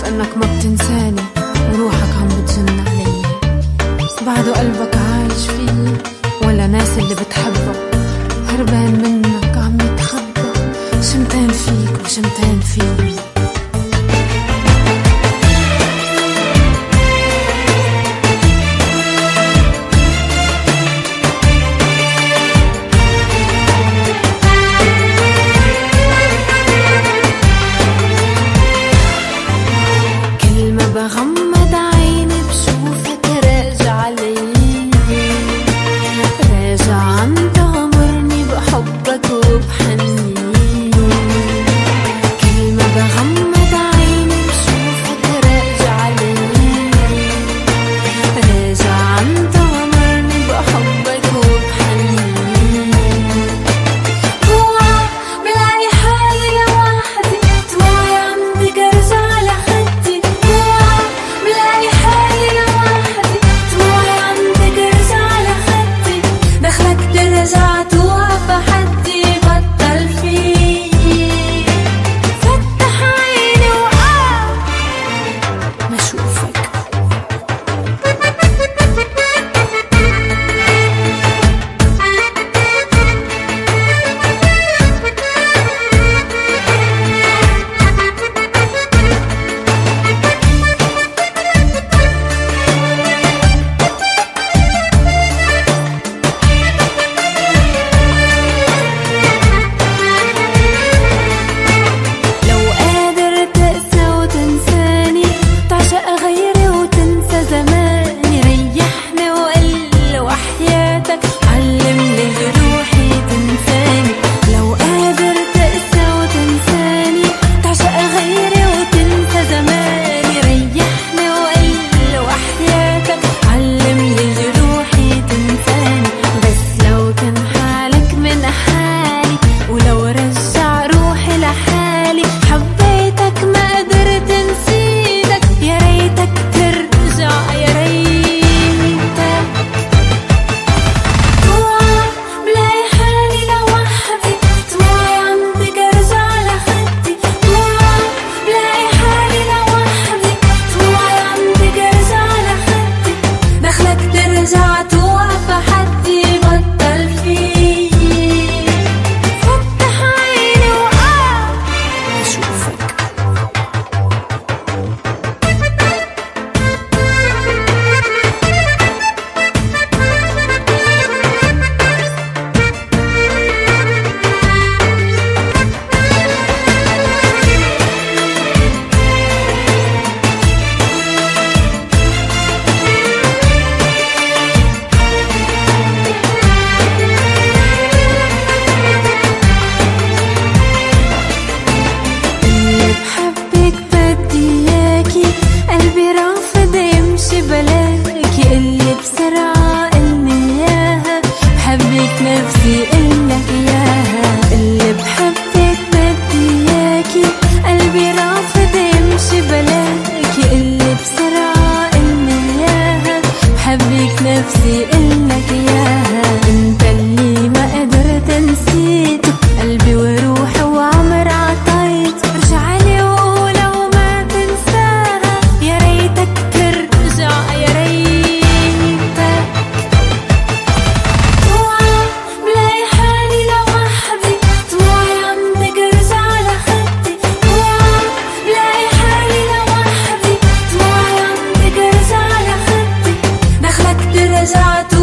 انك ما بتنساني وروحك عم بتجن علي. بعده قلبك عايش فيي ولا ناس اللي بتحبك هربان منك عم يتخبى، شمتان فيك وشمتان فيي. بغمض عيني بشوفك راجع علي، راجع عم تغمرني بحبك وبحني. كل ما بغمض عيني بشوفك راجع علي، راجع عم تغمرني بحبك وبحني. بوعى بلاقي حالي لوحدي، دموعي عم تجرجع لخدي. بلاقي حالي لوحدي، دموعي عم تجرجع لخدي. دخلك ترجع توقف حدي بطل فيي. فتح عيني ما اشوفك. نفسي إلك إياها، اللي بحبك بدي إياكي، قلبي رافض يمشي بلاكي، اللي بسرعة قلني إياها، بحبك نفسي إلك إياها، انت اللي ما قدرت نسيت قلبي وروحي وعمر عطيت، ارجعلي وقولوا ما تنساها، يا ريتك ترجع يا ريتك. رجعت